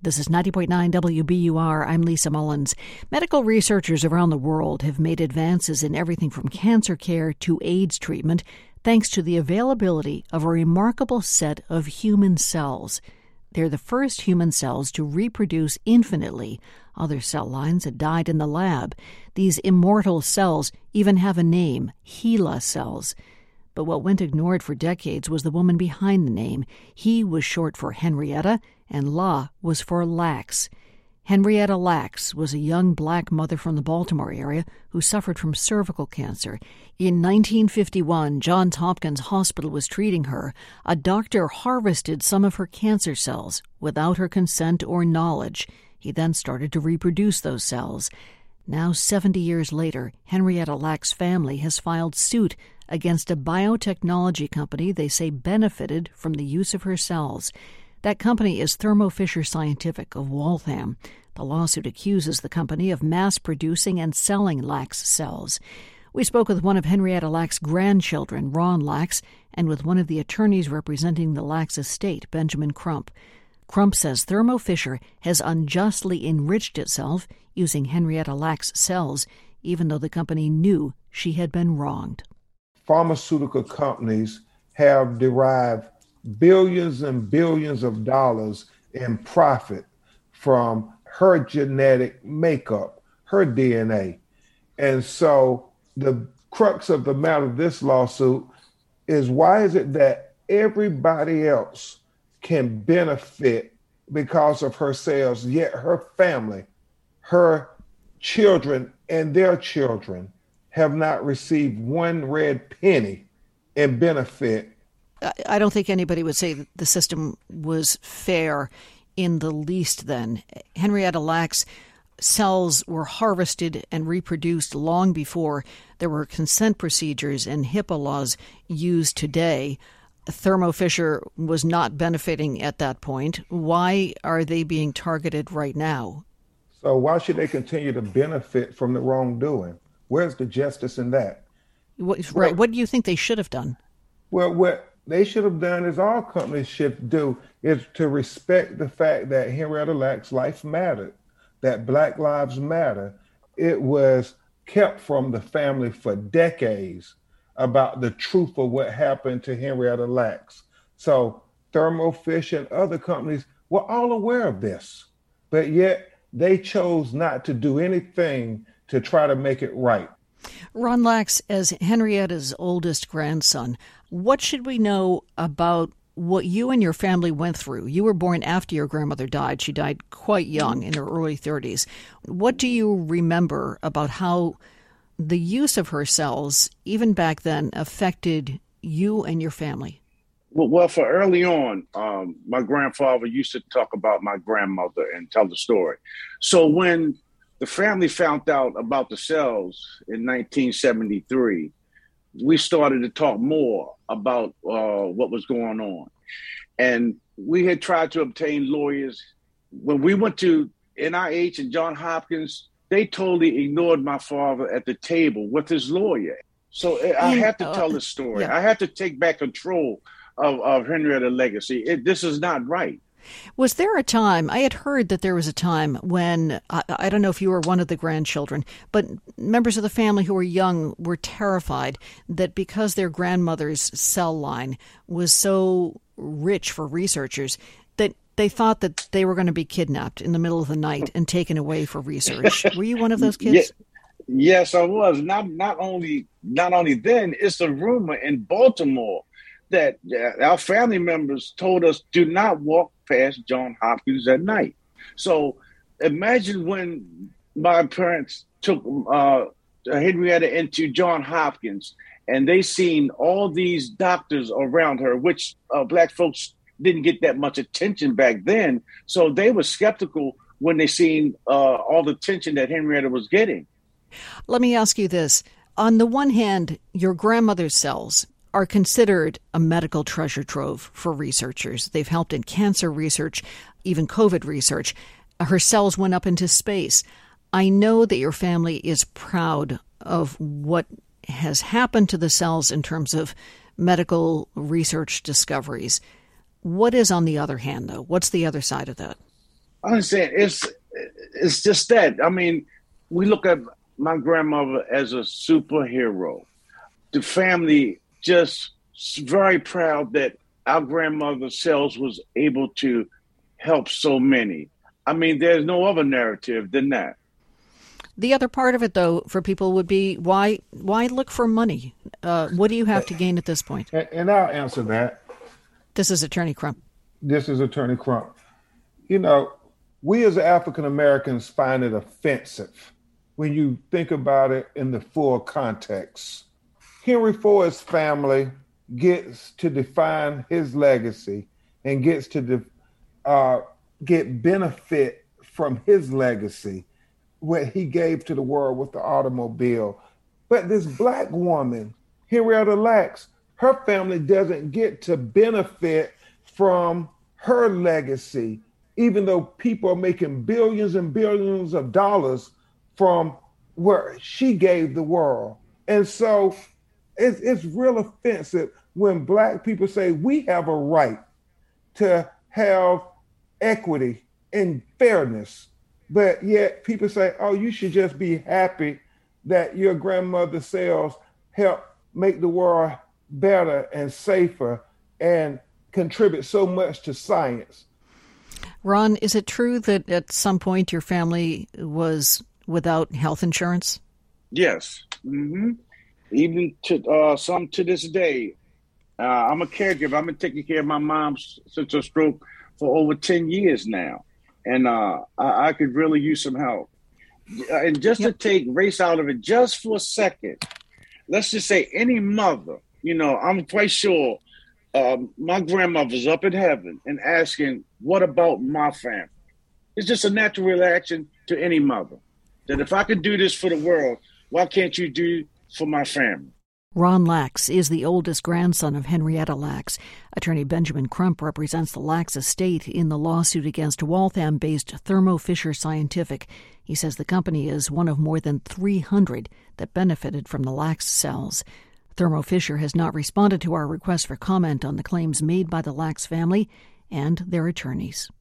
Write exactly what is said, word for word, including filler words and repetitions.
This is ninety point nine W B U R. I'm Lisa Mullins. Medical researchers around the world have made advances in everything from cancer care to AIDS treatment thanks to the availability of a remarkable set of human cells. They're the first human cells to reproduce infinitely. Other cell lines had died in the lab. These immortal cells even have a name, HeLa cells. But what went ignored for decades was the woman behind the name. He was short for Henrietta, and La was for Lacks. Henrietta Lacks was a young black mother from the Baltimore area who suffered from cervical cancer. In nineteen fifty-one, Johns Hopkins Hospital was treating her. A doctor harvested some of her cancer cells without her consent or knowledge. He then started to reproduce those cells. Now, seventy years later, Henrietta Lacks' family has filed suit against a biotechnology company they say benefited from the use of her cells. That company is Thermo Fisher Scientific of Waltham. The lawsuit accuses the company of mass-producing and selling Lacks cells. We spoke with one of Henrietta Lacks' grandchildren, Ron Lacks, and with one of the attorneys representing the Lacks estate, Benjamin Crump. Crump says Thermo Fisher has unjustly enriched itself using Henrietta Lacks' cells, even though the company knew she had been wronged. Pharmaceutical companies have derived billions and billions of dollars in profit from her genetic makeup, her D N A. And so the crux of the matter of this lawsuit is, why is it that everybody else can benefit because of her cells, yet her family, her children and their children have not received one red penny in benefit? I don't think anybody would say that the system was fair in the least then. Henrietta Lacks' cells were harvested and reproduced long before there were consent procedures and HIPAA laws used today. Thermo Fisher was not benefiting at that point. Why are they being targeted right now? So why should they continue to benefit from the wrongdoing? Where's the justice in that? What, right. Well, what do you think they should have done? Well, what they should have done, is all companies should do, is to respect the fact that Henrietta Lacks' life mattered, that Black Lives Matter. It was kept from the family for decades about the truth of what happened to Henrietta Lacks. So Thermo Fisher and other companies were all aware of this, but yet they chose not to do anything to try to make it right. Ron Lacks, as Henrietta's oldest grandson, what should we know about what you and your family went through? You were born after your grandmother died. She died quite young, in her early thirties. What do you remember about how the use of her cells, even back then, affected you and your family? Well, well for early on, um, my grandfather used to talk about my grandmother and tell the story. So when the family found out about the cells in nineteen seventy-three, we started to talk more about uh, what was going on. And we had tried to obtain lawyers. When we went to N I H and Johns Hopkins, they totally ignored my father at the table with his lawyer. So I had to tell the story. Yeah. I had to take back control of, of Henrietta's legacy. It, this is not right. Was there a time, I had heard that there was a time when, I, I don't know if you were one of the grandchildren, but members of the family who were young were terrified that because their grandmother's cell line was so rich for researchers, that they thought that they were going to be kidnapped in the middle of the night and taken away for research. Were you one of those kids? Yeah, yes, I was. Not not only not only then, it's a rumor in Baltimore that uh, our family members told us, do not walk past Johns Hopkins at night. So imagine when my parents took uh, Henrietta into Johns Hopkins and they seen all these doctors around her, which uh, Black folks didn't get that much attention back then. So they were skeptical when they seen uh, all the attention that Henrietta was getting. Let me ask you this. On the one hand, your grandmother's cells are considered a medical treasure trove for researchers. They've helped in cancer research, even COVID research. Her cells went up into space. I know that your family is proud of what has happened to the cells in terms of medical research discoveries. What is on the other hand, though? What's the other side of that? I understand. It's it's just that. I mean, we look at my grandmother as a superhero. The family just very proud that our grandmother Sells was able to help so many. I mean, there's no other narrative than that. The other part of it, though, for people would be why why look for money? Uh, what do you have to gain at this point? And, and I'll answer that. This is Attorney Crump. This is Attorney Crump. You know, we as African Americans find it offensive when you think about it in the full context. Henry Ford's family gets to define his legacy and gets to de- uh, get benefit from his legacy, what he gave to the world with the automobile. But this black woman, Henrietta Lacks, her family doesn't get to benefit from her legacy, even though people are making billions and billions of dollars from where she gave the world. And so it's, it's real offensive when black people say we have a right to have equity and fairness, but yet people say, oh, you should just be happy that your grandmother Sells helped make the world better and safer and contribute so much to science. Ron, is it true that at some point your family was without health insurance? Yes. Mm-hmm. Even to uh, some to this day. Uh, I'm a caregiver. I've been taking care of my mom since her stroke for over ten years now. And uh, I, I could really use some help. And just yep. to take race out of it just for a second, let's just say any mother, you know, I'm quite sure um, my grandmother's up in heaven and asking, what about my family? It's just a natural reaction to any mother. That if I could do this for the world, why can't you do for my family? Ron Lacks is the oldest grandson of Henrietta Lacks. Attorney Benjamin Crump represents the Lacks estate in the lawsuit against Waltham-based Thermo Fisher Scientific. He says the company is one of more than three hundred that benefited from the Lacks cells. Thermo Fisher has not responded to our request for comment on the claims made by the Lacks family and their attorneys.